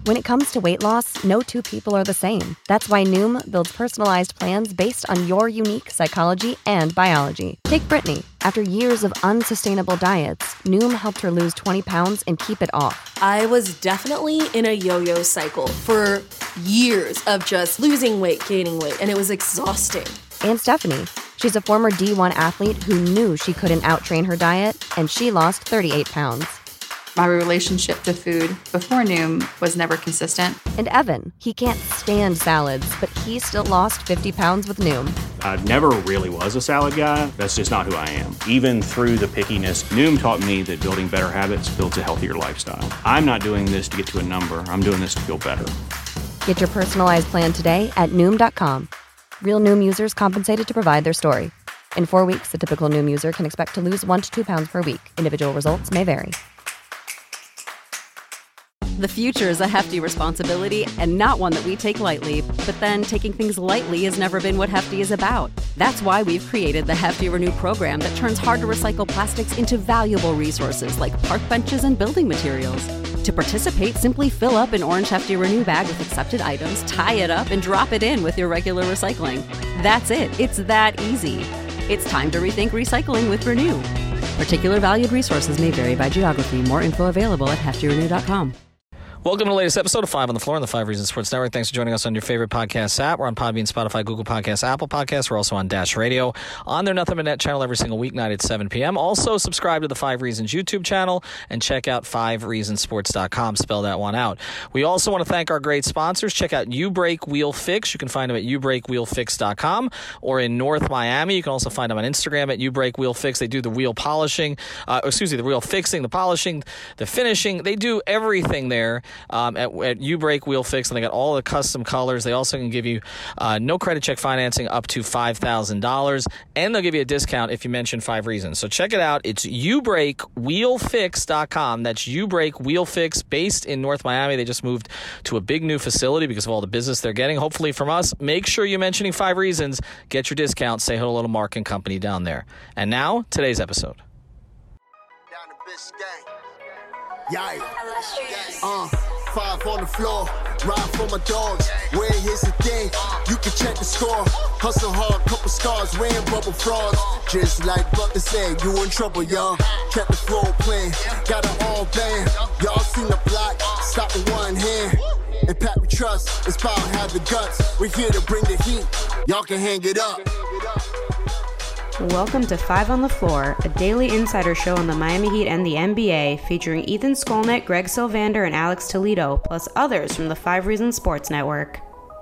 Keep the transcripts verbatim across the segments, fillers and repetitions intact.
When it comes to weight loss, no two people are the same. That's why Noom builds personalized plans based on your unique psychology and biology. Take Brittany. After years of unsustainable diets, Noom helped her lose twenty pounds and keep it off. I was definitely in a yo-yo cycle for years of just losing weight, gaining weight, and it was exhausting. And Stephanie. She's a former D one athlete who knew she couldn't outtrain her diet, and she lost thirty-eight pounds. My relationship to food before Noom was never consistent. And Evan, he can't stand salads, but he still lost fifty pounds with Noom. I never really was a salad guy. That's just not who I am. Even through the pickiness, Noom taught me that building better habits builds a healthier lifestyle. I'm not doing this to get to a number. I'm doing this to feel better. Get your personalized plan today at Noom dot com. Real Noom users compensated to provide their story. In four weeks, the typical Noom user can expect to lose one to two pounds per week. Individual results may vary. The future is a hefty responsibility and not one that we take lightly. But then taking things lightly has never been what Hefty is about. That's why we've created the Hefty Renew program that turns hard to recycle plastics into valuable resources like park benches and building materials. To participate, simply fill up an orange Hefty Renew bag with accepted items, tie it up, and drop it in with your regular recycling. That's it. It's that easy. It's time to rethink recycling with Renew. Particular valued resources may vary by geography. More info available at hefty renew dot com. Welcome to the latest episode of Five on the Floor on the Five Reasons Sports Network. Thanks for joining us on your favorite podcast app. We're on Podbean, Spotify, Google Podcasts, Apple Podcasts. We're also on Dash Radio, on their Nothing But Net channel every single weeknight at seven p.m. Also, subscribe to the Five Reasons YouTube channel and check out five reasons sports dot com. Spell that one out. We also want to thank our great sponsors. Check out U Break Wheel Fix. You can find them at u break wheel fix dot com, or in North Miami. You can also find them on Instagram at U Break Wheel Fix. They do the wheel polishing, uh, excuse me, the wheel fixing, the polishing, the finishing. They do everything there um, at, at U Break Wheel Fix, and they got all the custom colors. They also can give you uh, no credit check financing up to five thousand dollars, and they'll give you a discount if you mention Five Reasons. So check it out. It's u break wheel fix dot com. That's U Break Wheel Fix, based in North Miami. They just moved to a big new facility because of all the business they're getting, hopefully from us. Make sure you're mentioning Five Reasons. Get your discount. Say hello to Mark and company down there. And now, today's episode. Down the bitch gang. Yeah. Uh. Five on the floor, ride for my dogs. Where here's the thing, you can check the score. Hustle hard, couple scars, wearing bubble frauds. Just like Butler said, you in trouble, y'all. Kept the floor playing, got it all banned. Y'all seen the block, stop with one hand. And Pat we trust, it's power, have the guts. We're here to bring the heat, y'all can hang it up. Welcome to Five on the Floor, a daily insider show on the Miami Heat and the N B A, featuring Ethan Skolnick, Greg Sylvander, and Alex Toledo, plus others from the Five Reasons Sports Network.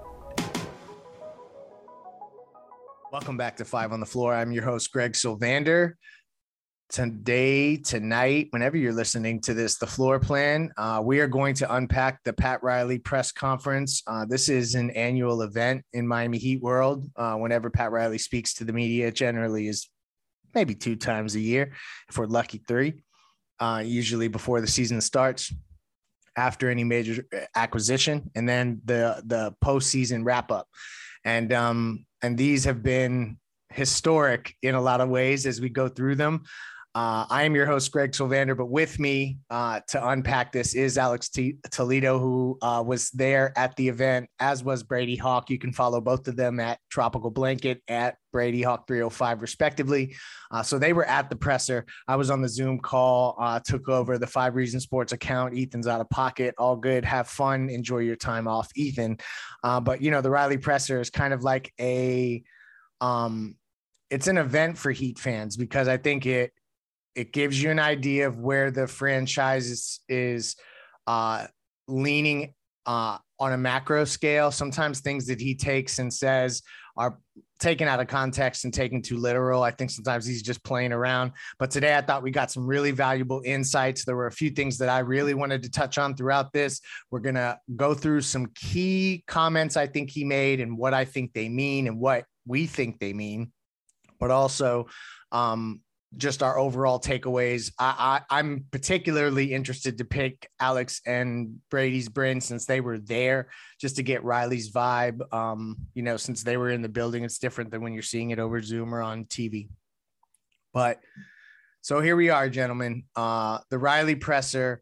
Welcome back to Five on the Floor. I'm your host, Greg Sylvander. Today, tonight, whenever you're listening to this, the floor plan, uh, we are going to unpack the Pat Riley press conference. Uh, this is an annual event in Miami Heat world. Uh, whenever Pat Riley speaks to the media, it generally is maybe two times a year, if we're lucky, three, uh, usually before the season starts, after any major acquisition, and then the, the postseason wrap up. And, um, and these have been historic in a lot of ways as we go through them. Uh, I am your host, Greg Sylvander, but with me uh, to unpack this is Alex T- Toledo, who uh, was there at the event, as was Brady Hawk. You can follow both of them at Tropical Blanket, at Brady Hawk three oh five, respectively. Uh, so they were at the presser. I was on the Zoom call, uh, took over the Five Reasons Sports account. Ethan's out of pocket. All good. Have fun. Enjoy your time off, Ethan. Uh, but, you know, the Riley presser is kind of like a um, – it's an event for Heat fans, because I think it, It gives you an idea of where the franchise is, is uh, leaning uh, on a macro scale. Sometimes things that he takes and says are taken out of context and taken too literal. I think sometimes he's just playing around. But today I thought we got some really valuable insights. There were a few things that I really wanted to touch on throughout this. We're going to go through some key comments I think he made and what I think they mean and what we think they mean, but also um, just our overall takeaways. I, I, I'm particularly interested to pick Alex and Brady's brain, since they were there, just to get Riley's vibe. Um, you know, since they were in the building, it's different than when you're seeing it over Zoom or on T V. But so here we are, gentlemen. Uh, the Riley presser.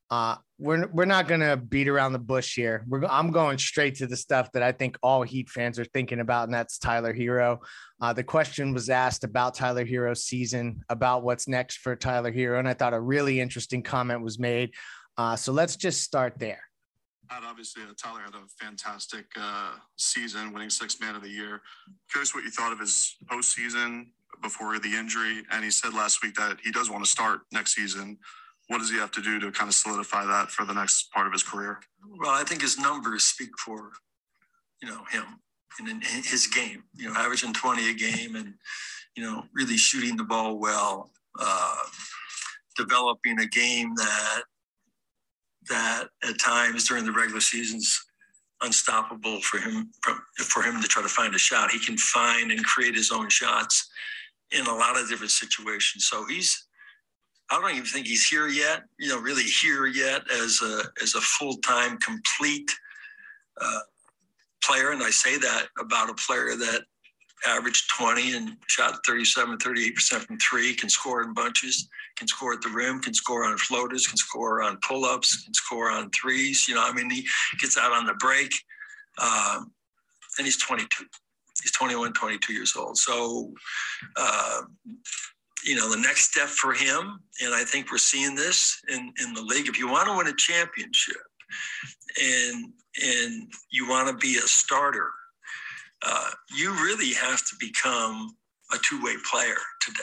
Uh, we're we're not gonna beat around the bush here. We're I'm going straight to the stuff that I think all Heat fans are thinking about, and that's Tyler Herro. Uh, the question was asked about Tyler Herro's season, about what's next for Tyler Herro, and I thought a really interesting comment was made. Uh, so let's just start there. Obviously, uh, Tyler had a fantastic uh, season, winning Sixth Man of the Year. Curious what you thought of his postseason before the injury, and he said last week that he does want to start next season. What does he have to do to kind of solidify that for the next part of his career? Well, I think his numbers speak for, you know, him and in his game, you know, averaging twenty a game and, you know, really shooting the ball well, uh, developing a game that, that at times during the regular season's unstoppable for him, for him to try to find a shot. He can find and create his own shots in a lot of different situations. So he's, I don't even think he's here yet, you know, really here yet as a as a full-time, complete uh, player. And I say that about a player that averaged twenty and shot thirty-seven, thirty-eight percent from three, can score in bunches, can score at the rim, can score on floaters, can score on pull-ups, can score on threes. You know, I mean, he gets out on the break. Um, and he's twenty-two. He's twenty-one, twenty-two years old. So, uh, you know, the next step for him, and I think we're seeing this in, in the league, if you want to win a championship and and you want to be a starter, uh, you really have to become a two-way player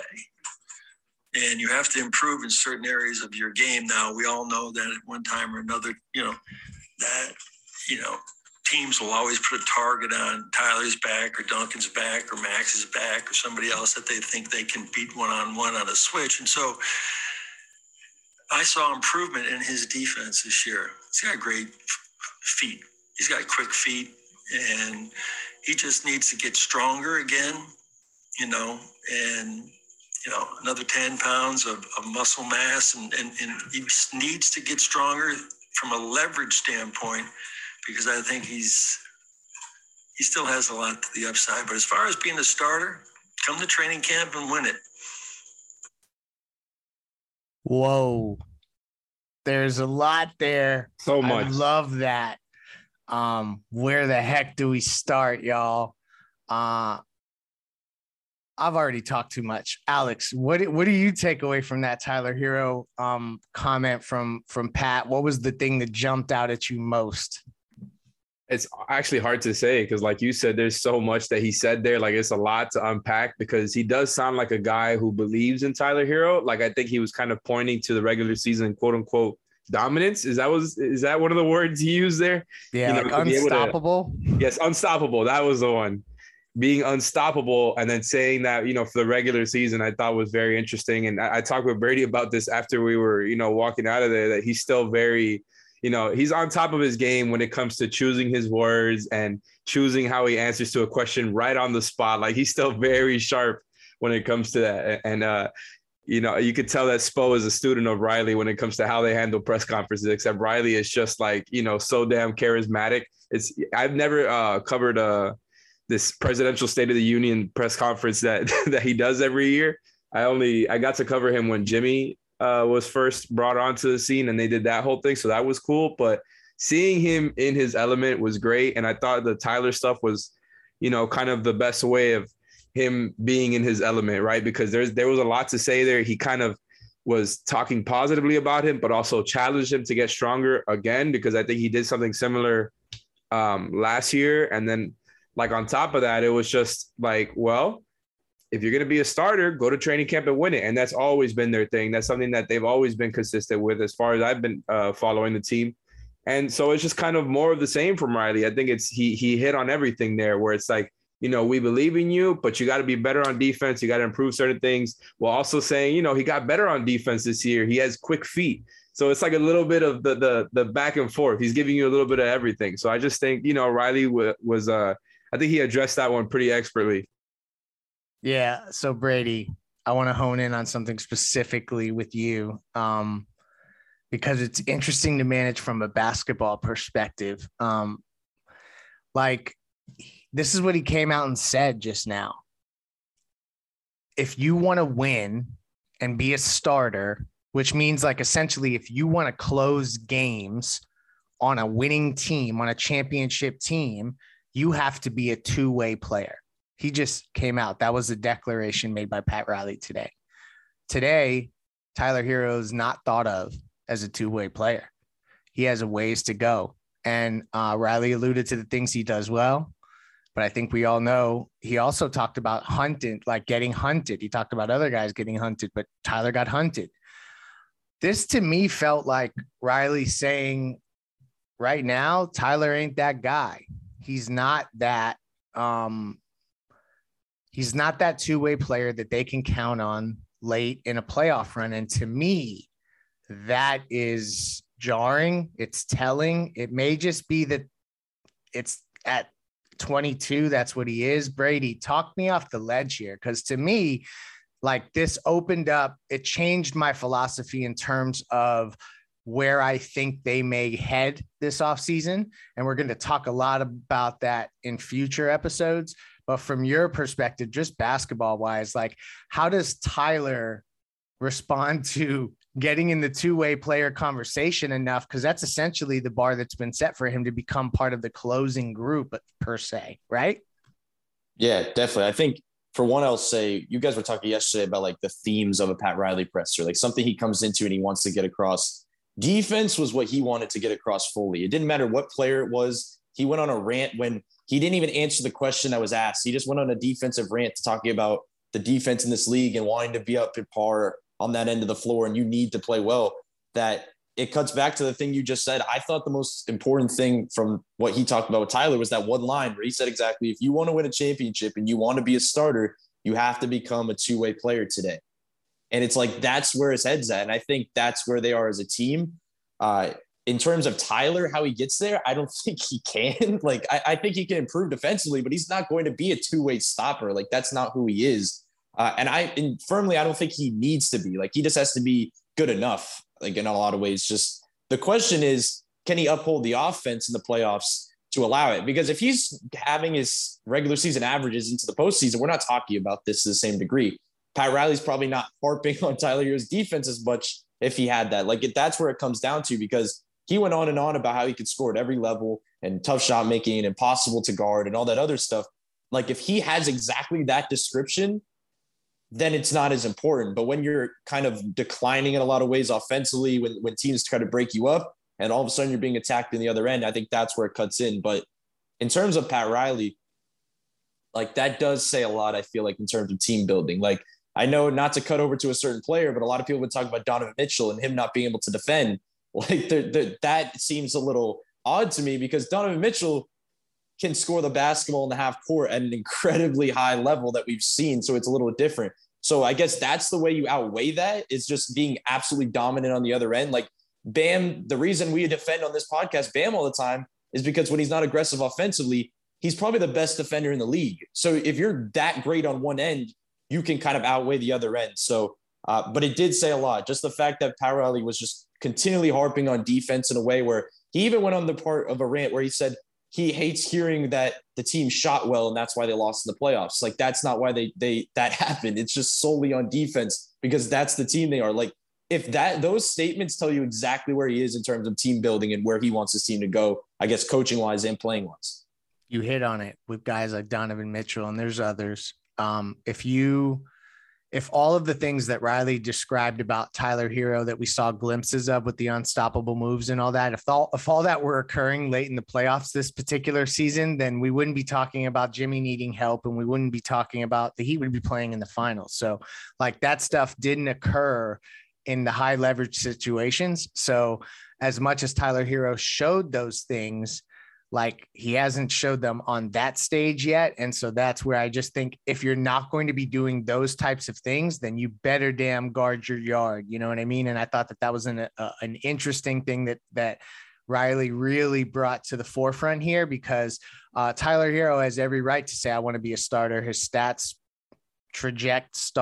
today. And you have to improve in certain areas of your game. Now, we all know that at one time or another, you know, that, you know, teams will always put a target on Tyler's back or Duncan's back or Max's back or somebody else that they think they can beat one-on-one on a switch. And so I saw improvement in his defense this year. He's got great feet. He's got quick feet, and he just needs to get stronger again, you know, and, you know, another ten pounds of, of muscle mass, and, and, and he needs to get stronger from a leverage standpoint, because I think he's he still has a lot to the upside. But as far as being a starter, come to training camp and win it. Whoa. There's a lot there. So much. I love that. Um, where the heck do we start, y'all? Uh, I've already talked too much. Alex, what do, what do you take away from that Tyler Herro um, comment from, from Pat? What was the thing that jumped out at you most? It's actually hard to say because, like you said, there's so much that he said there. Like, it's a lot to unpack because he does sound like a guy who believes in Tyler Herro. Like, I think he was kind of pointing to the regular season, quote unquote, dominance. Is that was is that one of the words he used there? Yeah, you know, like unstoppable. To, yes, unstoppable. That was the one. Being unstoppable, and then saying that, you know, for the regular season, I thought was very interesting. And I, I talked with Brady about this after we were, you know, walking out of there, that he's still very, you know, he's on top of his game when it comes to choosing his words and choosing how he answers to a question right on the spot. Like, he's still very sharp when it comes to that. And, uh, you know, you could tell that Spo is a student of Riley when it comes to how they handle press conferences, except Riley is just like, you know, so damn charismatic. It's I've never uh, covered a, this presidential State of the Union press conference that that he does every year. I only I got to cover him when Jimmy uh, was first brought onto the scene, and they did that whole thing. So that was cool. But seeing him in his element was great. And I thought the Tyler stuff was, you know, kind of the best way of him being in his element, right? Because there's there was a lot to say there. He kind of was talking positively about him, but also challenged him to get stronger again, because I think he did something similar um, last year. And then, like, on top of that, it was just like, well, if you're going to be a starter, go to training camp and win it. And that's always been their thing. That's something that they've always been consistent with as far as I've been uh, following the team. And so it's just kind of more of the same from Riley. I think it's he he hit on everything there, where it's like, you know, we believe in you, but you got to be better on defense. You got to improve certain things, while also saying, you know, he got better on defense this year. He has quick feet. So it's like a little bit of the the the back and forth. He's giving you a little bit of everything. So I just think, you know, Riley w- was uh I think he addressed that one pretty expertly. Yeah. So Brady, I want to hone in on something specifically with you, um, because it's interesting to manage from a basketball perspective. Um, like, this is what he came out and said just now. If you want to win and be a starter, which means like essentially if you want to close games on a winning team, on a championship team, you have to be a two-way player. He just came out. That was a declaration made by Pat Riley today. Today, Tyler Herro is not thought of as a two-way player. He has a ways to go. And uh, Riley alluded to the things he does well. But I think we all know he also talked about hunting, like getting hunted. He talked about other guys getting hunted, but Tyler got hunted. This to me felt like Riley saying right now, Tyler ain't that guy. He's not that, um, he's not that two-way player that they can count on late in a playoff run. And to me, that is jarring. It's telling. It may just be that it's at twenty-two, that's what he is. Brady, talk me off the ledge here, because to me, like this opened up, it changed my philosophy in terms of where I think they may head this offseason. And we're going to talk a lot about that in future episodes. But from your perspective, just basketball wise, like how does Tyler respond to getting in the two-way player conversation enough? Because that's essentially the bar that's been set for him to become part of the closing group per se, right? Yeah, definitely. I think for one, I'll say you guys were talking yesterday about like the themes of a Pat Riley presser, like something he comes into and he wants to get across. Defense was what he wanted to get across fully. It didn't matter what player it was. He went on a rant when he didn't even answer the question that was asked. He just went on a defensive rant talking about the defense in this league and wanting to be up at par on that end of the floor, and you need to play well. That it cuts back to the thing you just said. I thought the most important thing from what he talked about with Tyler was that one line where he said exactly, if you want to win a championship and you want to be a starter, you have to become a two-way player today. And it's like, that's where his head's at. And I think that's where they are as a team. Uh, in terms of Tyler, how he gets there, I don't think he can. Like, I, I think he can improve defensively, but he's not going to be a two-way stopper. Like, that's not who he is. Uh, and I and firmly, I don't think he needs to be. Like, he just has to be good enough, like, in a lot of ways. Just the question is, can he uphold the offense in the playoffs to allow it? Because if he's having his regular season averages into the postseason, we're not talking about this to the same degree. Pat Riley's probably not harping on Tyler Herro's defense as much if he had that. Like, it, that's where it comes down to, because he went on and on about how he could score at every level and tough shot making and impossible to guard and all that other stuff. Like, if he has exactly that description, then it's not as important. But when you're kind of declining in a lot of ways offensively, when, when teams try to break you up and all of a sudden you're being attacked in the other end, I think that's where it cuts in. But in terms of Pat Riley, like, that does say a lot, I feel like, in terms of team building. Like, I know not to cut over to a certain player, but a lot of people would talk about Donovan Mitchell and him not being able to defend. Like, the, the, that seems a little odd to me, because Donovan Mitchell can score the basketball in the half court at an incredibly high level that we've seen. So it's a little different. So I guess that's the way you outweigh that, is just being absolutely dominant on the other end. Like, Bam, the reason we defend on this podcast Bam all the time is because when he's not aggressive offensively, he's probably the best defender in the league. So if you're that great on one end, you can kind of outweigh the other end. So, uh, but it did say a lot. Just the fact that Pat Riley was just continually harping on defense in a way where he even went on the part of a rant where he said he hates hearing that the team shot well and that's why they lost in the playoffs. Like, that's not why they they that happened. It's just solely on defense, because that's the team they are. Like, if that those statements tell you exactly where he is in terms of team building and where he wants his team to go, I guess coaching wise and playing wise. You hit on it with guys like Donovan Mitchell, and there's others. Um, if you, if all of the things that Riley described about Tyler Herro that we saw glimpses of with the unstoppable moves and all that, if all, if all that were occurring late in the playoffs this particular season, then we wouldn't be talking about Jimmy needing help, and we wouldn't be talking about the Heat would be playing in the finals. So, like, that stuff didn't occur in the high leverage situations. So as much as Tyler Herro showed those things, like, he hasn't showed them on that stage yet. And so that's where I just think if you're not going to be doing those types of things, then you better damn guard your yard. You know what I mean? And I thought that that was an, uh, an interesting thing that, that Riley really brought to the forefront here, because uh, Tyler Herro has every right to say, I want to be a starter. His stats traject start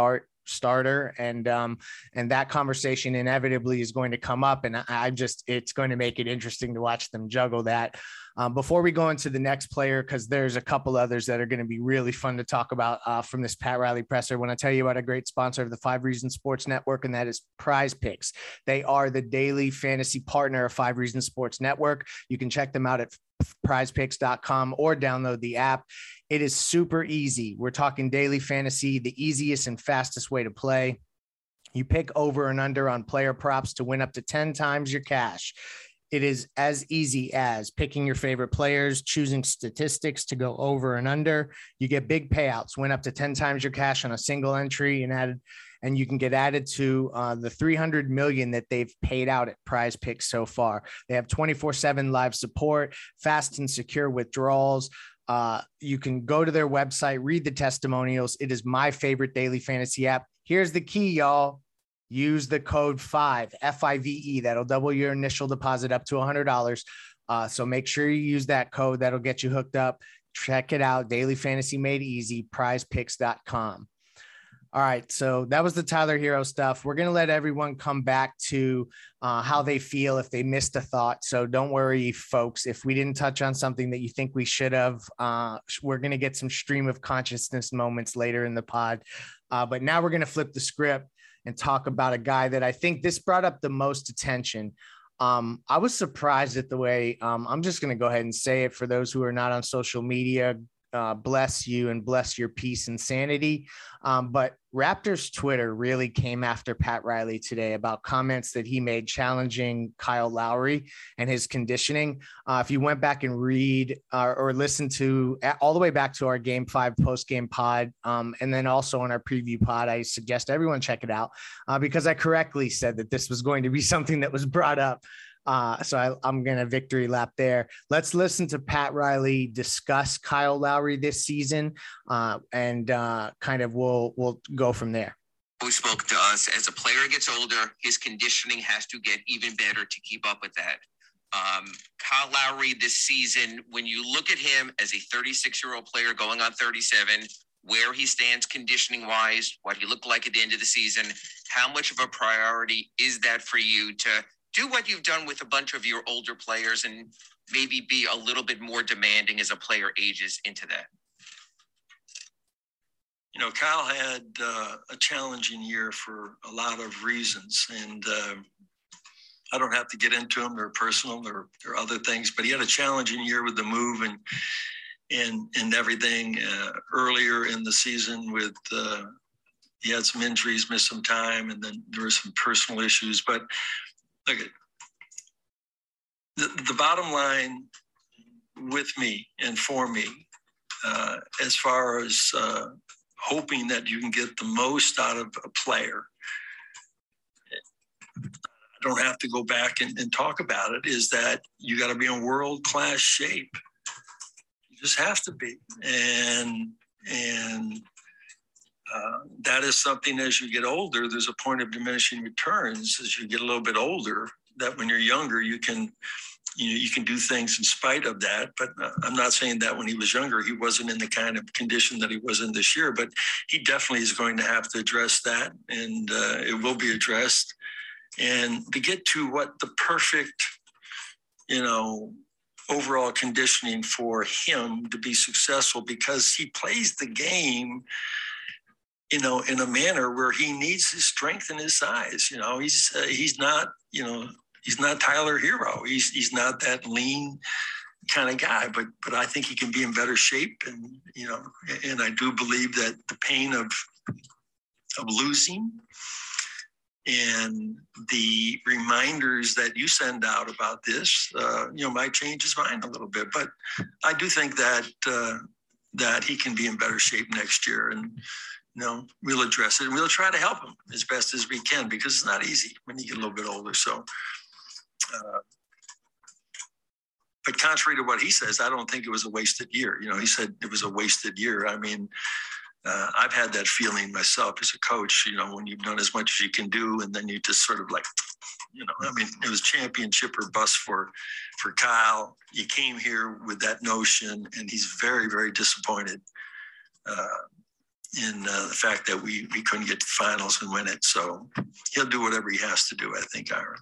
starter. And, um, and that conversation inevitably is going to come up. And I, I just, it's going to make it interesting to watch them juggle that. Um, before we go into the next player, because there's a couple others that are going to be really fun to talk about uh, from this Pat Riley presser, when I tell you about a great sponsor of the Five Reasons Sports Network, and that is Prize Picks. They are the daily fantasy partner of Five Reasons Sports Network. You can check them out at prize picks dot com or download the app. It is super easy. We're talking daily fantasy, the easiest and fastest way to play. You pick over and under on player props to win up to ten times your cash. It is as easy as picking your favorite players, choosing statistics to go over and under. You get big payouts, win up to ten times your cash on a single entry, and added, and you can get added to uh, the three hundred million that they've paid out at Prize Picks so far. They have twenty-four seven live support, fast and secure withdrawals. Uh, you can go to their website, read the testimonials. It is my favorite daily fantasy app. Here's the key, y'all. Use the code five, F I V E. That'll double your initial deposit up to one hundred dollars. Uh, so make sure you use that code. That'll get you hooked up. Check it out. Daily Fantasy Made Easy, prize picks dot com. All right, so that was the Tyler Herro stuff. We're going to let everyone come back to uh, how they feel if they missed a thought. So don't worry, folks. If we didn't touch on something that you think we should have, uh, we're going to get some stream of consciousness moments later in the pod. Uh, but now we're going to flip the script and talk about a guy that I think this brought up the most attention. Um, I was surprised at the way, um, I'm just going to go ahead and say it for those who are not on social media. Uh, bless you and bless your peace and sanity. Um, but Raptors Twitter really came after Pat Riley today about comments that he made challenging Kyle Lowry and his conditioning. Uh, if you went back and read uh, or listen to all the way back to our game five post-game pod, um, and then also on our preview pod, I suggest everyone check it out uh, because I correctly said that this was going to be something that was brought up. Uh, so I, I'm going to victory lap there. Let's listen to Pat Riley discuss Kyle Lowry this season, uh, and uh, kind of we'll we'll go from there. Who spoke to us as a player gets older, his conditioning has to get even better to keep up with that. Um, Kyle Lowry this season, when you look at him as a thirty-six-year-old player going on thirty-seven, where he stands conditioning-wise, what he looked like at the end of the season, how much of a priority is that for you to do what you've done with a bunch of your older players and maybe be a little bit more demanding as a player ages into that? You know, Kyle had uh, a challenging year for a lot of reasons, and uh, I don't have to get into them. They're personal or, or other things, but he had a challenging year with the move and and and everything uh, earlier in the season with uh, he had some injuries, missed some time, and then there were some personal issues. But look, the, the bottom line with me and for me, uh, as far as uh, hoping that you can get the most out of a player, I don't have to go back and, and talk about it, is that you got to be in world-class shape. You just have to be. And, and uh, that is something as you get older, there's a point of diminishing returns as you get a little bit older, that when you're younger, you can, you know, you can do things in spite of that. But uh, I'm not saying that when he was younger, he wasn't in the kind of condition that he was in this year, but he definitely is going to have to address that, and uh, it will be addressed. And to get to what the perfect, you know, overall conditioning for him to be successful, because he plays the game, you know, in a manner where he needs his strength and his size. You know, he's uh, he's not, you know, he's not Tyler Herro. He's he's not that lean kind of guy, but but I think he can be in better shape. And, you know, and I do believe that the pain of of losing and the reminders that you send out about this, uh, you know, might change his mind a little bit. But I do think that uh, that he can be in better shape next year, and you know, we'll address it, and we'll try to help him as best as we can, because it's not easy when you get a little bit older. So, uh, but contrary to what he says, I don't think it was a wasted year. You know, he said it was a wasted year. I mean, uh, I've had that feeling myself as a coach, you know, when you've done as much as you can do, and then you just sort of like, you know, I mean, it was championship or bust for, for Kyle. You came here with that notion, and he's very, very disappointed. Uh, in uh, the fact that we we couldn't get to finals and win it. So he'll do whatever he has to do, I think, Ira.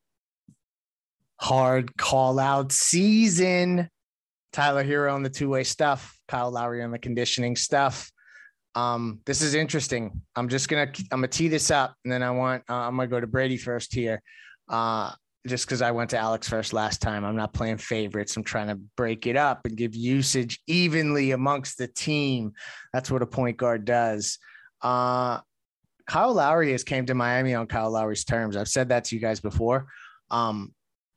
Hard call out season. Tyler Hero on the two-way stuff, Kyle Lowry on the conditioning stuff. Um, this is interesting. I'm just gonna I'm gonna tee this up, and then I want uh, I'm gonna go to Brady first here, uh, just because I went to Alex first last time. I'm not playing favorites. I'm trying to break it up and give usage evenly amongst the team. That's what a point guard does. Uh, Kyle Lowry has came to Miami on Kyle Lowry's terms. I've said that to you guys before. Um,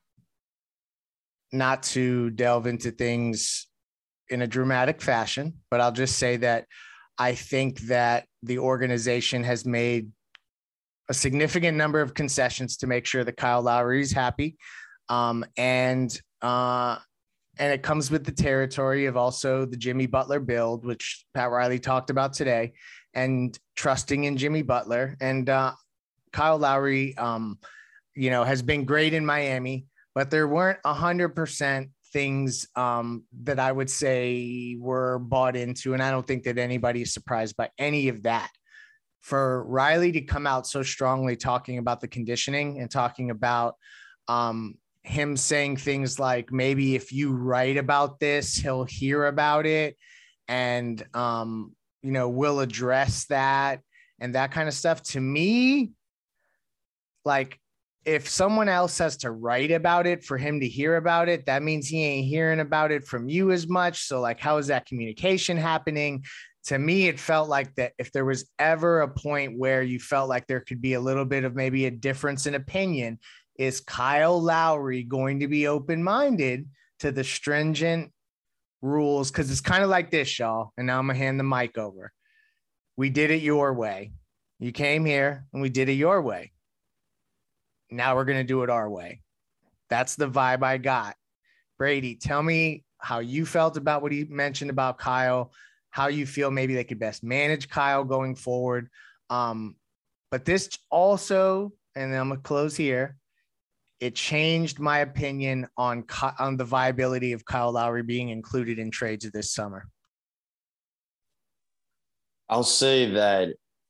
not to delve into things in a dramatic fashion, but I'll just say that I think that the organization has made a significant number of concessions to make sure that Kyle Lowry is happy. Um, and, uh, and it comes with the territory of also the Jimmy Butler build, which Pat Riley talked about today, and trusting in Jimmy Butler. And uh, Kyle Lowry, um, you know, has been great in Miami, but there weren't a hundred percent things um, that I would say were bought into. And I don't think that anybody is surprised by any of that. For Riley to come out so strongly talking about the conditioning and talking about um, him saying things like, maybe if you write about this, he'll hear about it. And, um, you know, we'll address that and that kind of stuff. To me, like, if someone else has to write about it for him to hear about it, that means he ain't hearing about it from you as much. So like, how is that communication happening? To me, it felt like that if there was ever a point where you felt like there could be a little bit of maybe a difference in opinion, is Kyle Lowry going to be open-minded to the stringent rules? Because it's kind of like this, y'all. And now I'm going to hand the mic over. We did it your way. You came here and we did it your way. Now we're going to do it our way. That's the vibe I got. Brady, tell me how you felt about what he mentioned about Kyle, how you feel maybe they could best manage Kyle going forward. Um, but this also, and then I'm going to close here, it changed my opinion on, on the viability of Kyle Lowry being included in trades this summer. I'll say that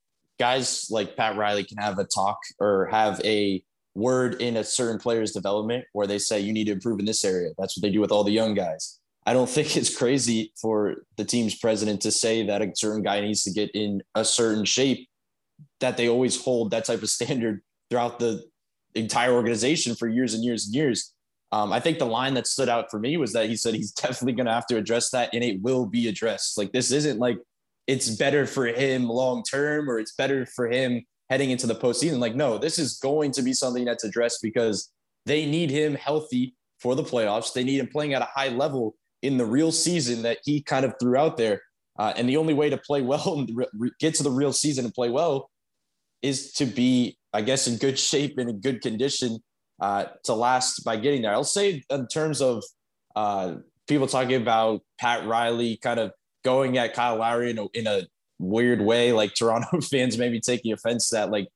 guys like Pat Riley can have a talk or have a word in a certain player's development where they say you need to improve in this area. That's what they do with all the young guys. I don't think it's crazy for the team's president to say that a certain guy needs to get in a certain shape, that they always hold that type of standard throughout the entire organization for years and years and years. Um, I think the line that stood out for me was that he said he's definitely going to have to address that, and it will be addressed. Like, this isn't like it's better for him long-term or it's better for him heading into the postseason. Like, no, this is going to be something that's addressed because they need him healthy for the playoffs. They need him playing at a high level in the real season that he kind of threw out there. Uh, and the only way to play well and re- get to the real season and play well is to be, I guess, in good shape and in good condition uh, to last by getting there. I'll say in terms of uh, people talking about Pat Riley kind of going at Kyle Lowry in a, in a weird way, like Toronto fans maybe taking offense to that. Like,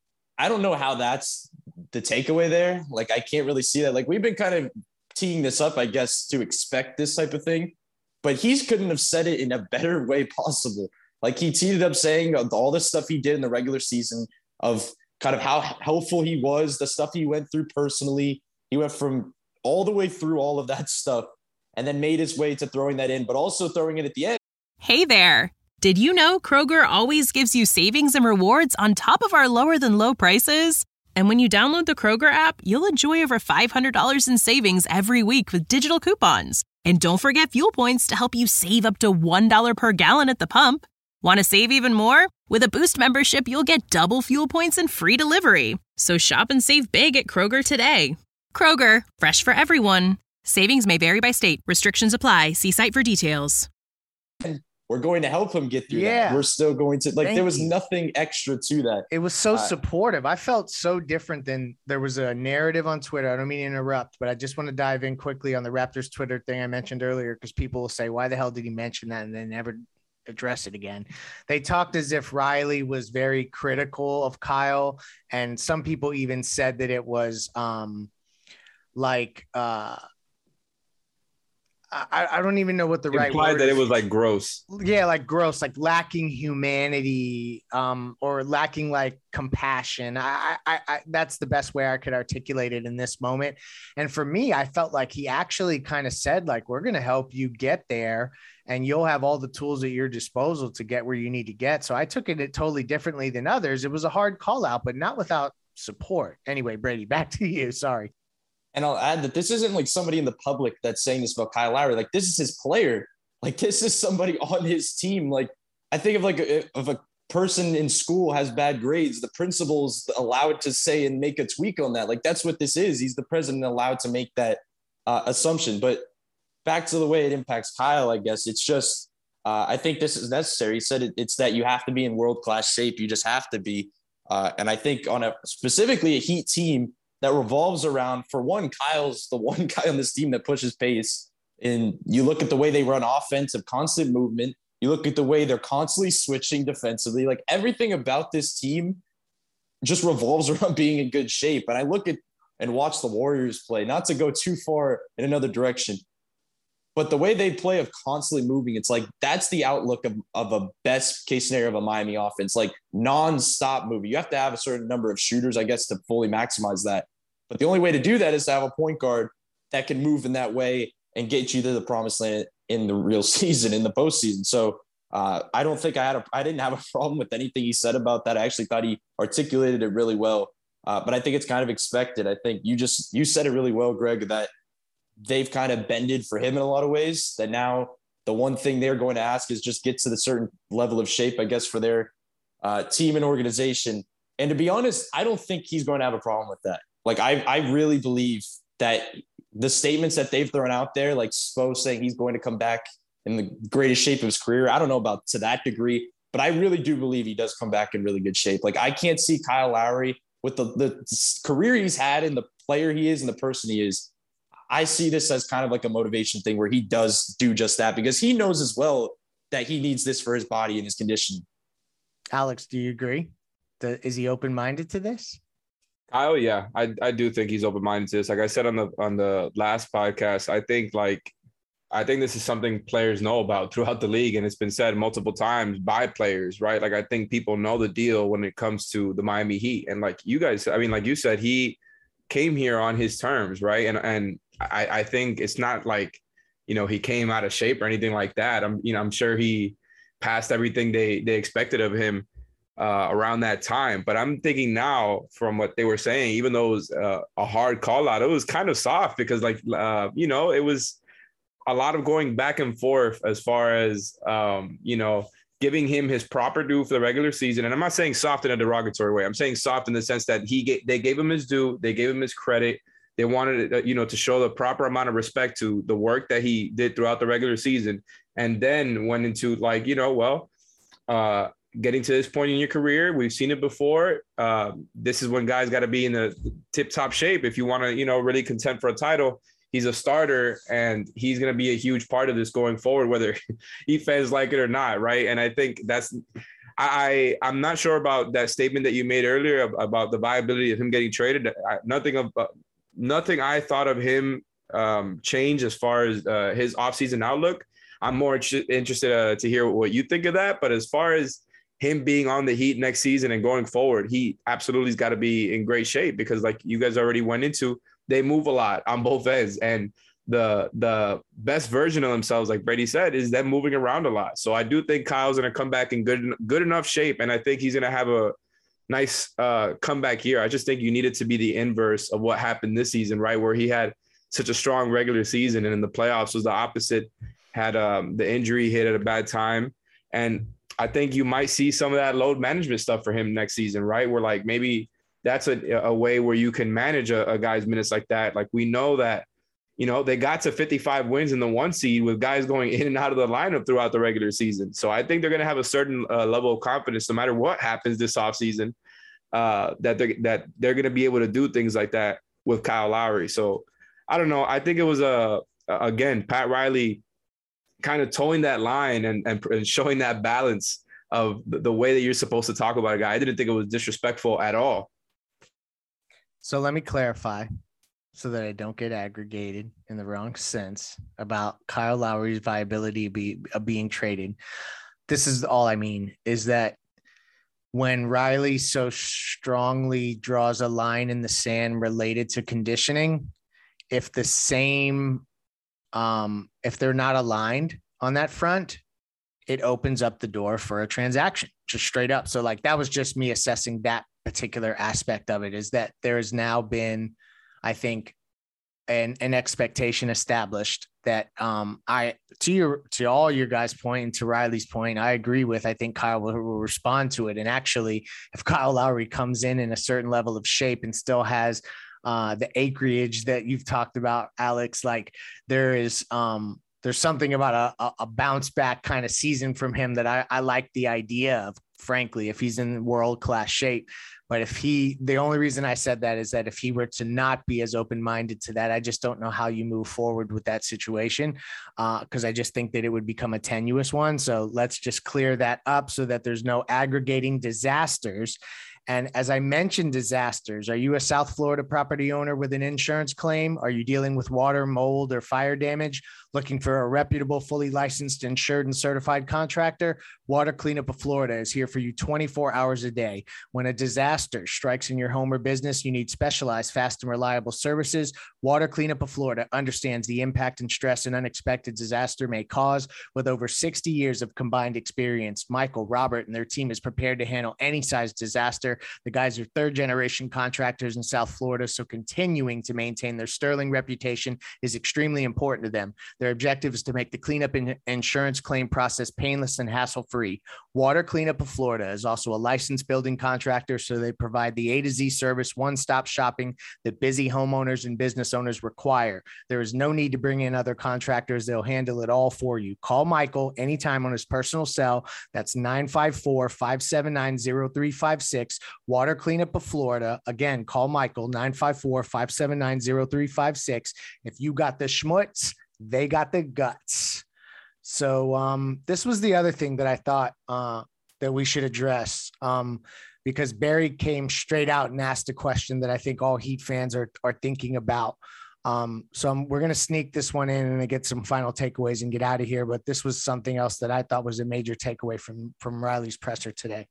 I don't know how that's the takeaway there. Like, I can't really see that. Like, we've been kind of teeing this up, I guess, to expect this type of thing, but he couldn't have said it in a better way possible. Like, he teed it up saying all the stuff he did in the regular season, of kind of how helpful he was, the stuff he went through personally. He went from all the way through all of that stuff and then made his way to throwing that in, but also throwing it at the end. Hey there. Did you know Kroger always gives you savings and rewards on top of our lower than low prices? And when you download the Kroger app, you'll enjoy over five hundred dollars in savings every week with digital coupons. And don't forget fuel points to help you save up to one dollar per gallon at the pump. Want to save even more? With a Boost membership, you'll get double fuel points and free delivery. So shop and save big at Kroger today. Kroger, fresh for everyone. Savings may vary by state. Restrictions apply. See site for details. We're going to help him get through yeah. that. We're still going to, like, Thank there was you. nothing extra to that. It was so uh, supportive. I felt so different than there was a narrative on Twitter. I don't mean to interrupt, but I just want to dive in quickly on the Raptors Twitter thing I mentioned earlier, because people will say, why the hell did he mention that? And then never address it again. They talked as if Riley was very critical of Kyle. And some people even said that it was um, like, uh, I, I don't even know what the Implied right word that is. it was like gross. Yeah, like gross, like lacking humanity, um, or lacking like compassion. I, I, I, that's the best way I could articulate it in this moment. And for me, I felt like he actually kind of said, like, we're going to help you get there, and you'll have all the tools at your disposal to get where you need to get. So I took it totally differently than others. It was a hard call out, but not without support. Anyway, Brady, back to you. Sorry. And I'll add that this isn't like somebody in the public that's saying this about Kyle Lowry. Like, this is his player. Like, this is somebody on his team. Like, I think of like a, of a person in school has bad grades, the principal's allowed to say and make a tweak on that. Like, that's what this is. He's the president allowed to make that uh, assumption. But back to the way it impacts Kyle, I guess it's just, uh, I think this is necessary. He said it, it's that you have to be in world-class shape. You just have to be. Uh, and I think on a specifically a Heat team that revolves around, for one, Kyle's the one guy on this team that pushes pace. And you look at the way they run offensive, constant movement. You look at the way they're constantly switching defensively. Like, everything about this team just revolves around being in good shape. And I look at and watch the Warriors play, not to go too far in another direction, but the way they play of constantly moving, it's like that's the outlook of, of a best case scenario of a Miami offense, like nonstop moving. You have to have a certain number of shooters, I guess, to fully maximize that. But the only way to do that is to have a point guard that can move in that way and get you to the promised land in the real season, in the postseason. So uh, I don't think I had a, I didn't have a problem with anything he said about that. I actually thought he articulated it really well. Uh, but I think it's kind of expected. I think you just, you said it really well, Greg, that they've kind of bended for him in a lot of ways, that now the one thing they're going to ask is just get to the certain level of shape, I guess, for their uh, team and organization. And to be honest, I don't think he's going to have a problem with that. Like, I, I really believe that the statements that they've thrown out there, like Spo saying he's going to come back in the greatest shape of his career, I don't know about to that degree, but I really do believe he does come back in really good shape. Like, I can't see Kyle Lowry with the, the career he's had and the player he is and the person he is. I see this as kind of like a motivation thing where he does do just that, because he knows as well that he needs this for his body and his condition. Alex, do you agree? The, is he open-minded to this? Oh yeah, I I do think he's open-minded to this. Like I said on the on the last podcast, I think like I think this is something players know about throughout the league, and it's been said multiple times by players, right? Like I think people know the deal when it comes to the Miami Heat, and like you guys, I mean, like you said, he came here on his terms, right? And and I I think it's not like, you know, he came out of shape or anything like that. I'm you know I'm sure he passed everything they they expected of him Uh, around that time. But I'm thinking now from what they were saying, even though it was uh, a hard call out, it was kind of soft because like, uh, you know, it was a lot of going back and forth as far as, um, you know, giving him his proper due for the regular season. And I'm not saying soft in a derogatory way. I'm saying soft in the sense that he get, they gave him his due. They gave him his credit. They wanted, you know, to show the proper amount of respect to the work that he did throughout the regular season. And then went into like, you know, well, uh, getting to this point in your career, we've seen it before. Uh, this is when guys got to be in the tip-top shape if you want to, you know, really contend for a title. He's a starter, and he's going to be a huge part of this going forward, whether he fans like it or not, right? And I think that's I, – I'm not sure about that statement that you made earlier about the viability of him getting traded. I, nothing of uh, nothing I thought of him um, change as far as uh, his offseason outlook. I'm more ch- interested uh, to hear what you think of that. But as far as him being on the Heat next season and going forward, he absolutely has got to be in great shape because like you guys already went into, they move a lot on both ends. And the the best version of themselves, like Brady said, is them moving around a lot. So I do think Kyle's going to come back in good, good enough shape. And I think he's going to have a nice uh, comeback year. I just think you need it to be the inverse of what happened this season, right? Where he had such a strong regular season and in the playoffs was the opposite, had um, the injury hit at a bad time. And I think you might see some of that load management stuff for him next season, right? Where like maybe that's a, a way where you can manage a, a guy's minutes like that. Like we know that, you know, they got to fifty-five wins in the one seed with guys going in and out of the lineup throughout the regular season. So I think they're going to have a certain uh, level of confidence no matter what happens this offseason, uh, that they're, that they're going to be able to do things like that with Kyle Lowry. So I don't know. I think it was, a, again, Pat Riley kind of towing that line and, and, and showing that balance of the, the way that you're supposed to talk about a guy. I didn't think it was disrespectful at all. So let me clarify. so that I don't get aggregated in the wrong sense about Kyle Lowry's viability be, of being traded. This is all I mean, is that when Riley so strongly draws a line in the sand related to conditioning, if the same, um, if they're not aligned on that front, it opens up the door for a transaction, just straight up. So like, that was just me assessing that particular aspect of it, is that there has now been, I think, an, an expectation established that um, I, to your, to all your guys' point and to Riley's point, I agree with. I think Kyle will, will respond to it. And actually, if Kyle Lowry comes in in a certain level of shape and still has uh, the acreage that you've talked about, Alex, like there is, um, there's something about a, a bounce back kind of season from him that I, I like the idea of, frankly, if he's in world-class shape. But if he, the only reason I said that is that if he were to not be as open-minded to that, I just don't know how you move forward with that situation, because uh, I just think that it would become a tenuous one. So let's just clear that up so that there's no aggregating disasters. And as I mentioned, disasters, are you a South Florida property owner with an insurance claim? Are you dealing with water, mold, or fire damage? Looking for a reputable, fully licensed, insured, and certified contractor? Water Cleanup of Florida is here for you twenty-four hours a day. When a disaster strikes in your home or business, you need specialized, fast, and reliable services. Water Cleanup of Florida understands the impact and stress an unexpected disaster may cause. With over sixty years of combined experience, Michael, Robert, and their team is prepared to handle any size disaster. The guys are third-generation contractors in South Florida, so continuing to maintain their sterling reputation is extremely important to them. Their objective is to make the cleanup and insurance claim process painless and hassle-free. Water Cleanup of Florida is also a licensed building contractor, so they provide the A to Z service, one-stop shopping that busy homeowners and business owners require. There is no need to bring in other contractors. They'll handle it all for you. Call Michael anytime on his personal cell. That's nine five four, five seven nine, zero three five six. Water Cleanup of Florida. Again, call Michael, nine five four, five seven nine, zero three five six. If you got the schmutz, they got the guts. So um, this was the other thing that I thought uh, that we should address, um, because Barry came straight out and asked a question that I think all Heat fans are, are thinking about. Um, so I'm, we're going to sneak this one in and get some final takeaways and get out of here. But this was something else that I thought was a major takeaway from, from Riley's presser today.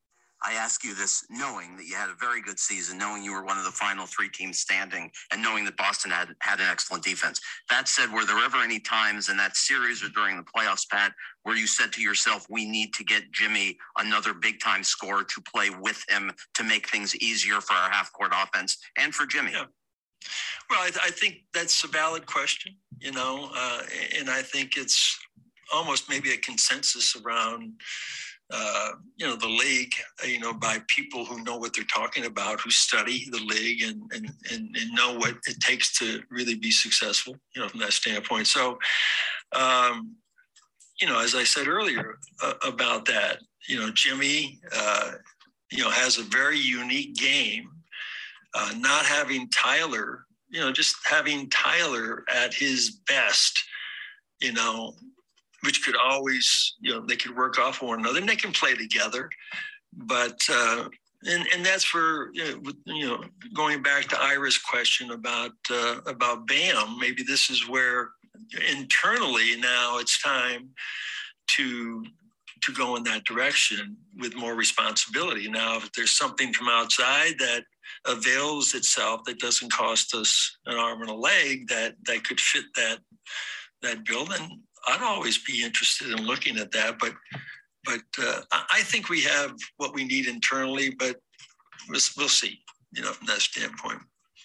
I ask you this knowing that you had a very good season, knowing you were one of the final three teams standing, and knowing that Boston had, had an excellent defense. That said, were there ever any times in that series or during the playoffs, Pat, where you said to yourself, we need to get Jimmy another big-time scorer to play with him to make things easier for our half-court offense and for Jimmy? Yeah. Well, I, th- I think that's a valid question, you know, uh, and I think it's almost maybe a consensus around Uh, you know, the league, you know, by people who know what they're talking about, who study the league and, and, and, and know what it takes to really be successful, you know, from that standpoint. So, um, you know, as I said earlier uh, about that, you know, Jimmy, uh, you know, has a very unique game, uh, not having Tyler, you know, just having Tyler at his best, you know, which could always, you know, they could work off one another and they can play together. But, uh, and, and that's for, you know, you know, going back to Ira's question about, uh, about Bam, maybe this is where internally now it's time to, to go in that direction with more responsibility. Now, if there's something from outside that avails itself, that doesn't cost us an arm and a leg, that, that could fit that, that bill, then I'd always be interested in looking at that, but but uh, I think we have what we need internally, but we'll, we'll see, you know, from that standpoint.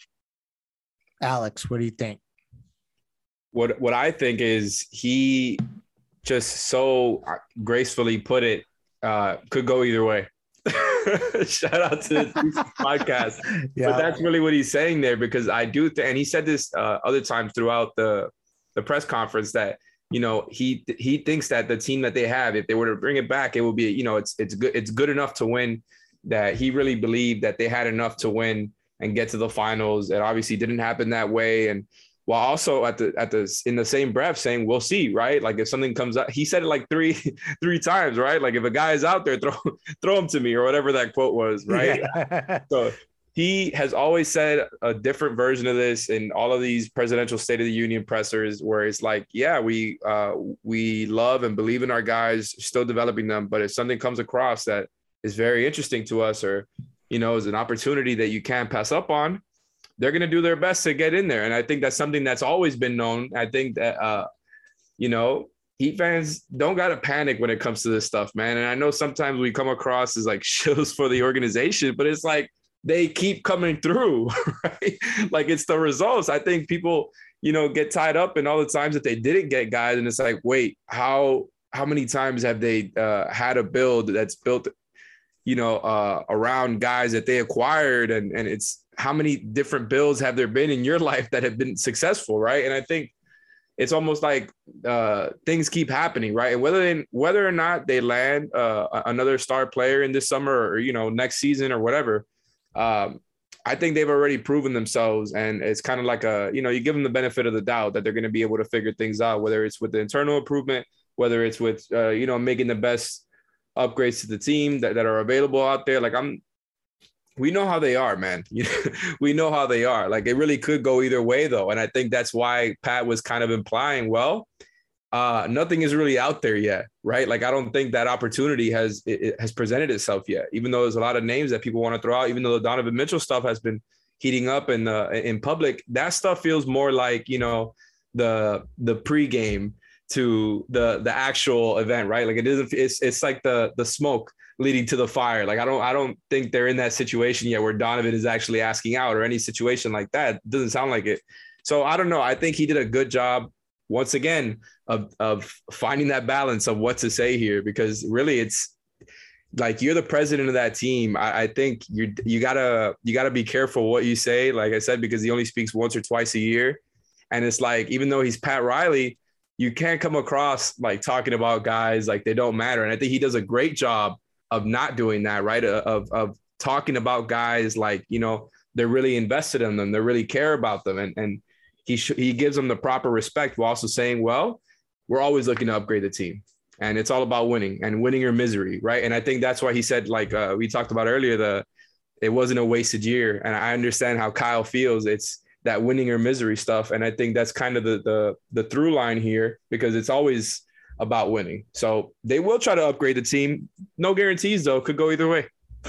Alex, what do you think? What what I think is he just so gracefully put it, uh, could go either way. Shout out to the podcast. Yeah. But that's really what he's saying there, because I do think, and he said this uh, other times throughout the, the press conference, that you know, he he thinks that the team that they have, if they were to bring it back, it will be, you know, it's it's good it's good enough to win. That he really believed that they had enough to win and get to the finals. It obviously didn't happen that way. And while also at the at the in the same breath saying, we'll see, right? Like if something comes up, he said it like three three times, right? Like if a guy is out there, throw throw him to me, or whatever that quote was, right? Yeah. So he has always said a different version of this in all of these presidential State of the Union pressers, where it's like, yeah, we uh, we love and believe in our guys, still developing them. But if something comes across that is very interesting to us, or, you know, is an opportunity that you can't pass up on, they're going to do their best to get in there. And I think that's something that's always been known. I think that, uh, you know, Heat fans don't got to panic when it comes to this stuff, man. And I know sometimes we come across as like shills for the organization, but it's like they keep coming through, right? Like it's the results. I think people, you know, get tied up in all the times that they didn't get guys. And it's like, wait, how how many times have they uh, had a build that's built, you know, uh, around guys that they acquired? And, and it's how many different builds have there been in your life that have been successful, right? And I think it's almost like uh, things keep happening, right? And whether they, whether or not they land uh, another star player in this summer or, you know, next season or whatever, um, I think they've already proven themselves. And it's kind of like a, you know, you give them the benefit of the doubt that they're going to be able to figure things out, whether it's with the internal improvement, whether it's with, uh, you know, making the best upgrades to the team that, that are available out there. Like I'm, we know how they are, man. We know how they are. Like it really could go either way though. And I think that's why Pat was kind of implying, well, uh, nothing is really out there yet, right? Like I don't think that opportunity has it, it has presented itself yet, even though there's a lot of names that people want to throw out, even though the Donovan Mitchell stuff has been heating up in uh, in public. That stuff feels more like, you know, the the pregame to the the actual event, right? Like it isn't, it's it's like the the smoke leading to the fire. Like I don't I don't think they're in that situation yet where Donovan is actually asking out or any situation like that. It doesn't sound like it. So I don't know. I think he did a good job once again of of finding that balance of what to say here, because really it's like you're the president of that team. I, I think you you gotta you gotta be careful what you say, like I said, because he only speaks once or twice a year. And it's like, even though he's Pat Riley, you can't come across like talking about guys like they don't matter. And I think he does a great job of not doing that, right? Of, of talking about guys like, you know, they're really invested in them. They really care about them. And, and he, sh- he gives them the proper respect while also saying, well, we're always looking to upgrade the team and it's all about winning and winning or misery. Right. And I think that's why he said, like uh, we talked about earlier, the, it wasn't a wasted year. And I understand how Kyle feels. It's that winning or misery stuff. And I think that's kind of the, the, the through line here, because it's always about winning. So they will try to upgrade the team. No guarantees though, could go either way.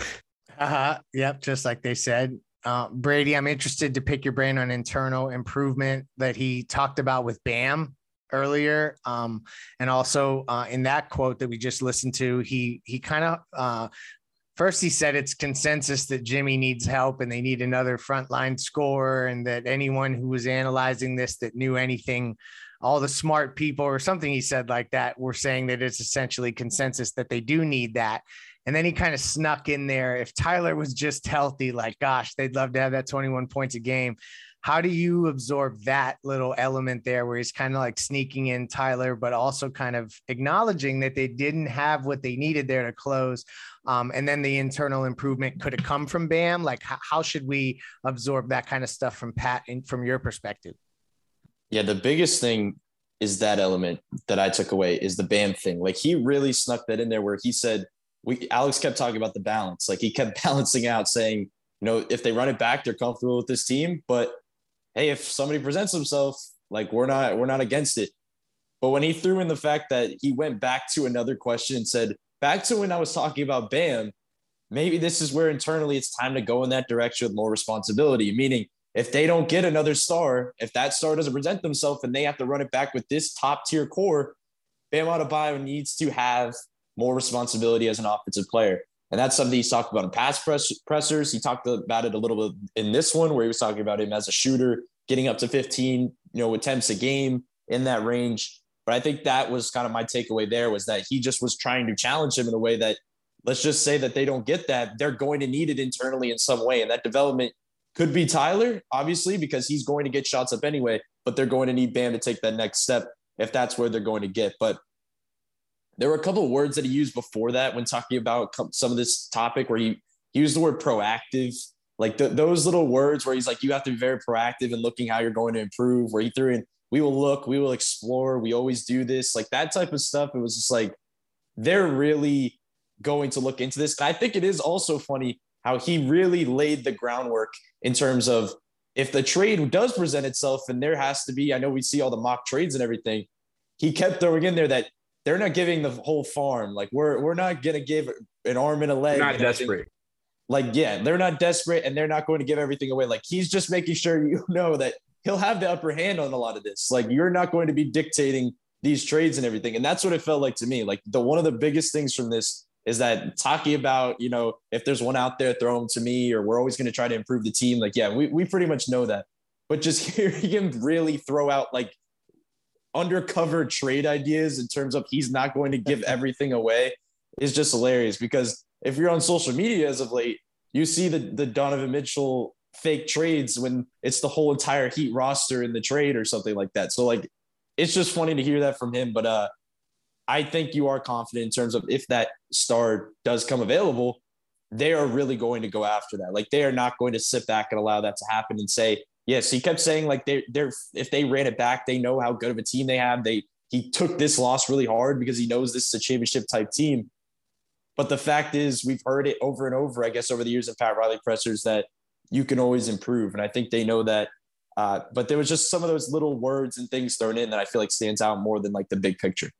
Uh-huh. Yep. Just like they said. Uh, Brady, I'm interested to pick your brain on internal improvement that he talked about with Bam earlier. Um, and also uh, in that quote that we just listened to, he, he kind of, uh, first he said it's consensus that Jimmy needs help and they need another frontline scorer, and that anyone who was analyzing this that knew anything, all the smart people or something he said like that, were saying that it's essentially consensus that they do need that. And then he kind of snuck in there, if Tyler was just healthy, like, gosh, they'd love to have that twenty-one points a game. How do you absorb that little element there where he's kind of like sneaking in Tyler, but also kind of acknowledging that they didn't have what they needed there to close? Um, and then the internal improvement, could have come from Bam? Like, how, how should we absorb that kind of stuff from Pat in, from your perspective? Yeah, the biggest thing is that element that I took away is the Bam thing. Like he really snuck that in there where he said, we Alex kept talking about the balance. Like he kept balancing out saying, you know, if they run it back, they're comfortable with this team. But hey, if somebody presents himself, like we're not, we're not against it. But when he threw in the fact that he went back to another question and said, back to when I was talking about Bam, maybe this is where internally it's time to go in that direction with more responsibility. Meaning, if they don't get another star, if that star doesn't present themselves and they have to run it back with this top tier core, Bam Adebayo needs to have more responsibility as an offensive player. And that's something he's talked about in past press, pressers. He talked about it a little bit in this one where he was talking about him as a shooter, getting up to fifteen, you know, attempts a game in that range. But I think that was kind of my takeaway there, was that he just was trying to challenge him in a way that, let's just say that they don't get that, they're going to need it internally in some way. And that development could be Tyler, obviously, because he's going to get shots up anyway, but they're going to need Bam to take that next step if that's where they're going to get. But there were a couple of words that he used before that when talking about some of this topic, where he, he used the word proactive, like the, those little words where he's like, you have to be very proactive in looking how you're going to improve, where he threw in, we will look, we will explore, we always do this, like that type of stuff. It was just like, they're really going to look into this. And I think it is also funny how he really laid the groundwork in terms of if the trade does present itself and there has to be, I know we see all the mock trades and everything, he kept throwing in there that they're not giving the whole farm. Like we're, we're not going to give an arm and a leg. Not desperate. Like, yeah, they're not desperate and they're not going to give everything away. Like he's just making sure you know that he'll have the upper hand on a lot of this. Like you're not going to be dictating these trades and everything. And that's what it felt like to me. Like the, one of the biggest things from this is that talking about, you know, if there's one out there, throw them to me, or we're always going to try to improve the team. Like, yeah, we, we pretty much know that, but just hearing him really throw out like undercover trade ideas in terms of he's not going to give everything away is just hilarious. Because if you're on social media as of late, you see the, the Donovan Mitchell fake trades when it's the whole entire Heat roster in the trade or something like that. So like, it's just funny to hear that from him. But uh, I think you are confident in terms of if that star does come available, they are really going to go after that. Like they are not going to sit back and allow that to happen and say, yes, he kept saying like they're, they're, if they ran it back, they know how good of a team they have. They, he took this loss really hard because he knows this is a championship type team. But the fact is we've heard it over and over, I guess, over the years of Pat Riley pressers that you can always improve. And I think they know that. Uh, but there was just some of those little words and things thrown in that I feel like stands out more than like the big picture.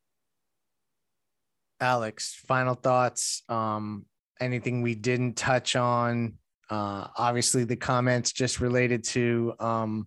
Alex, final thoughts. Um, anything we didn't touch on? Uh, obviously, the comments just related to um,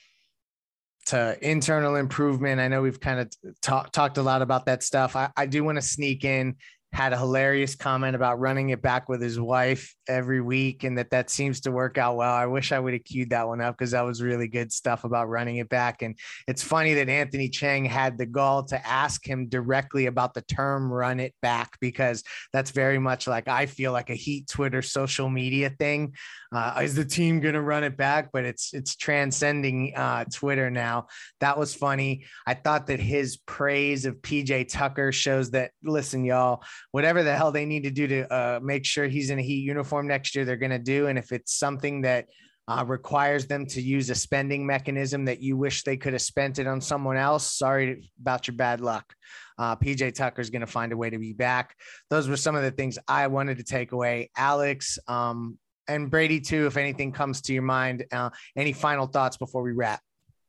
to internal improvement. I know we've kind of talk, talked a lot about that stuff. I, I do want to sneak in. Had a hilarious comment about running it back with his wife every week and that that seems to work out well. I wish I would have queued that one up because that was really good stuff about running it back. And it's funny that Anthony Chang had the gall to ask him directly about the term run it back, because that's very much like, I feel like a Heat Twitter social media thing. Uh, is the team going to run it back? But it's, it's transcending uh, Twitter now. That was funny. I thought that his praise of P J Tucker shows that, listen, y'all, whatever the hell they need to do to uh, make sure he's in a Heat uniform next year, they're going to do. And if it's something that uh, requires them to use a spending mechanism that you wish they could have spent it on someone else, sorry about your bad luck. Uh, P J Tucker is going to find a way to be back. Those were some of the things I wanted to take away. Alex, um, and Brady too, if anything comes to your mind, uh, any final thoughts before we wrap?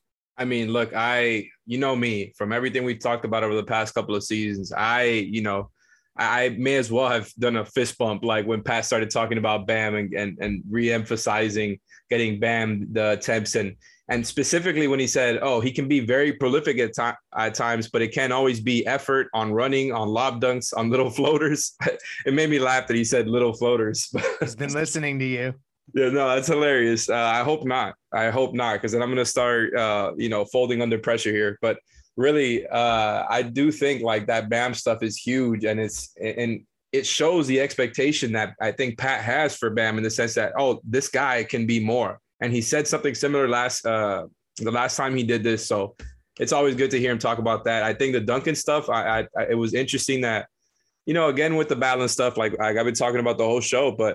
I mean, look, I, you know me, from everything we've talked about over the past couple of seasons, I, you know, I may as well have done a fist bump like when Pat started talking about Bam and and, and re-emphasizing getting Bam the attempts and and specifically when he said, oh, he can be very prolific at, to- at times, but it can't always be effort on running, on lob dunks, on little floaters. It made me laugh that he said little floaters. He's been listening to you. Yeah, no, that's hilarious. Uh, I hope not. I hope not, because then I'm going to start, uh, you know, folding under pressure here. But really, uh, I do think like that Bam stuff is huge, and it's and it shows the expectation that I think Pat has for Bam in the sense that, oh, this guy can be more. And he said something similar last uh, the last time he did this. So it's always good to hear him talk about that. I think the Duncan stuff, I, I it was interesting that, you know, again with the balance stuff, like, like I've been talking about the whole show, but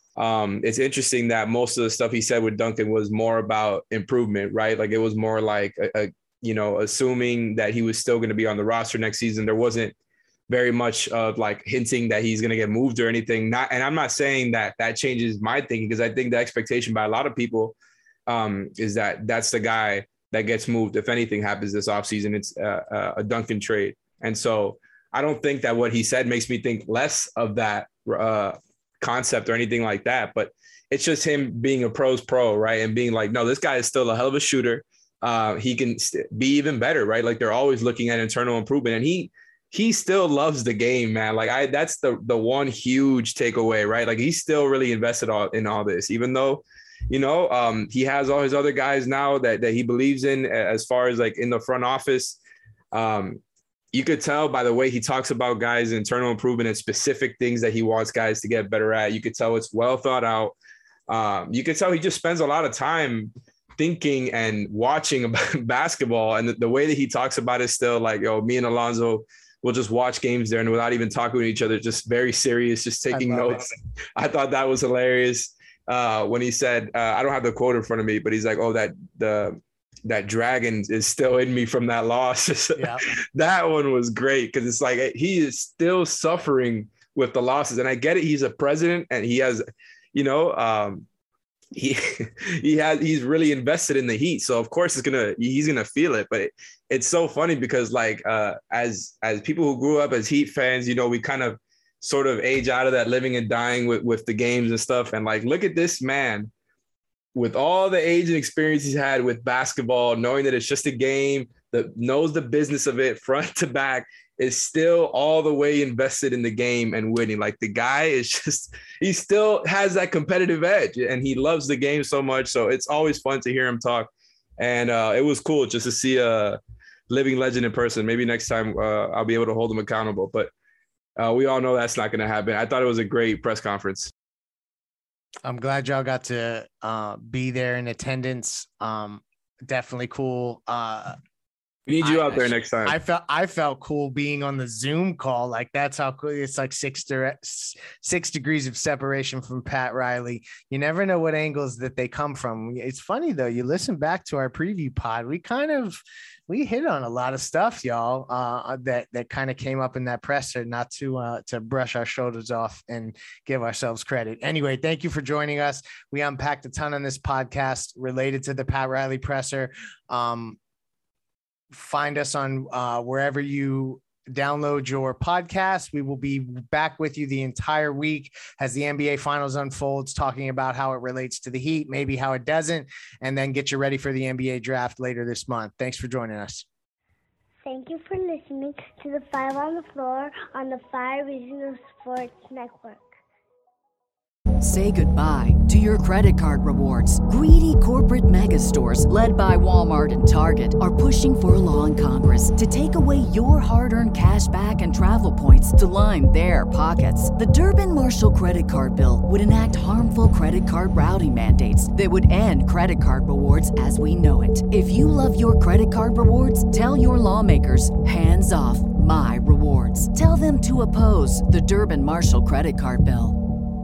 um, it's interesting that most of the stuff he said with Duncan was more about improvement, right? Like it was more like a, a you know, assuming that he was still going to be on the roster next season. There wasn't very much of like hinting that he's going to get moved or anything. Not, and I'm not saying that that changes my thinking, because I think the expectation by a lot of people um, is that that's the guy that gets moved. If anything happens this offseason, it's uh, a Duncan trade. And so I don't think that what he said makes me think less of that uh, concept or anything like that, but it's just him being a pro's pro, right? And being like, no, this guy is still a hell of a shooter. Uh, he can st- be even better, right? Like they're always looking at internal improvement, and he he still loves the game, man. Like I, that's the the one huge takeaway, right? Like he's still really invested all, in all this, even though, you know, um, he has all his other guys now that that he believes in as far as like in the front office. Um, you could tell by the way he talks about guys' internal improvement and specific things that he wants guys to get better at. You could tell it's well thought out. Um, you could tell he just spends a lot of time thinking and watching about basketball, and the, the way that he talks about it still like, yo, me and Alonzo will just watch games there and without even talking to each other, just very serious, just taking I notes. It. I thought that was hilarious uh, when he said, uh, I don't have the quote in front of me, but he's like, oh, that the that dragon is still in me from that loss. Yeah. That one was great because it's like he is still suffering with the losses. And I get it. He's a president and he has, you know, um, he he has he's really invested in the Heat. So of course it's gonna he's gonna feel it. But it, it's so funny because like uh, as as people who grew up as Heat fans, you know, we kind of sort of age out of that living and dying with, with the games and stuff. And like, look at this man with all the age and experience he's had with basketball, knowing that it's just a game, that knows the business of it front to back, is still all the way invested in the game and winning. Like the guy is just, he still has that competitive edge and he loves the game so much. So it's always fun to hear him talk. And uh, it was cool just to see a living legend in person. Maybe next time uh, I'll be able to hold him accountable, but uh, we all know that's not going to happen. I thought it was a great press conference. I'm glad y'all got to uh, be there in attendance. Um, definitely cool. Uh, We need you I, out there next time. I felt I felt cool being on the Zoom call. Like that's how cool. It's like six six degrees of separation from Pat Riley. You never know what angles that they come from. It's funny though. You listen back to our preview pod. We kind of we hit on a lot of stuff, y'all. Uh, that that kind of came up in that presser. Not to uh, to brush our shoulders off and give ourselves credit. Anyway, thank you for joining us. We unpacked a ton on this podcast related to the Pat Riley presser. Um, Find us on uh, wherever you download your podcast. We will be back with you the entire week as the N B A Finals unfolds, talking about how it relates to the Heat, maybe how it doesn't, and then get you ready for the N B A draft later this month. Thanks for joining us. Thank you for listening to the Five on the Floor on the Five Reasons Sports Network. Say goodbye to your credit card rewards. Greedy corporate mega stores, led by Walmart and Target, are pushing for a law in Congress to take away your hard-earned cash back and travel points to line their pockets. The Durbin-Marshall credit card bill would enact harmful credit card routing mandates that would end credit card rewards as we know it. If you love your credit card rewards, tell your lawmakers, hands off my rewards. Tell them to oppose the Durbin-Marshall credit card bill.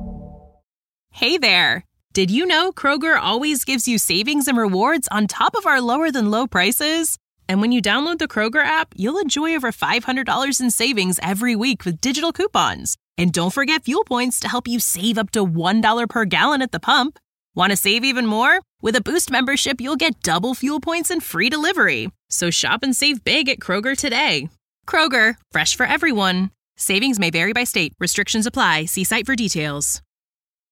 Hey there! Did you know Kroger always gives you savings and rewards on top of our lower than low prices? And when you download the Kroger app, you'll enjoy over five hundred dollars in savings every week with digital coupons. And don't forget fuel points to help you save up to one dollar per gallon at the pump. Want to save even more? With a Boost membership, you'll get double fuel points and free delivery. So shop and save big at Kroger today. Kroger, fresh for everyone. Savings may vary by state. Restrictions apply. See site for details.